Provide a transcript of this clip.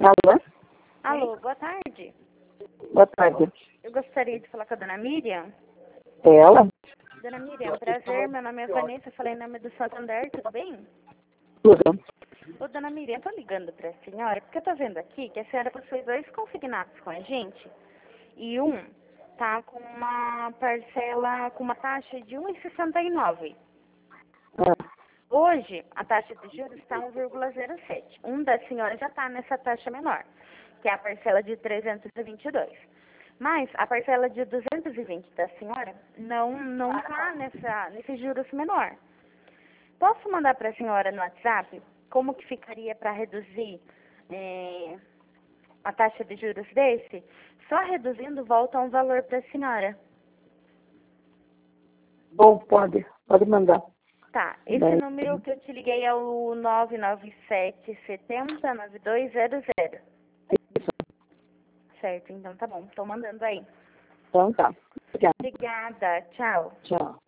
Alô? Alô, boa tarde. Boa tarde. Eu gostaria de falar com a dona Miriam. É ela? Dona Miriam, prazer, meu nome é Vanessa, falei em nome do Santander, tudo bem? Tudo. Ô, dona Miriam, eu tô ligando pra senhora, porque eu tô vendo aqui que a senhora possui 2 consignados com a gente, e um tá com uma parcela, com uma taxa de 1,69. Ah, Hoje, a taxa de juros está 1,07. Um da senhora já está nessa taxa menor, que é a parcela de 322. Mas a parcela de 220 da senhora não está nesse juros menor. Posso mandar para a senhora no WhatsApp como que ficaria para reduzir a taxa de juros desse? Só reduzindo volta um valor para a senhora. bom, pode mandar. Tá, esse Daí, número que eu te liguei é o 997 70 9200. Certo, então tá bom. Tô mandando aí. então tá. Obrigada. Obrigada. Tchau. Tchau.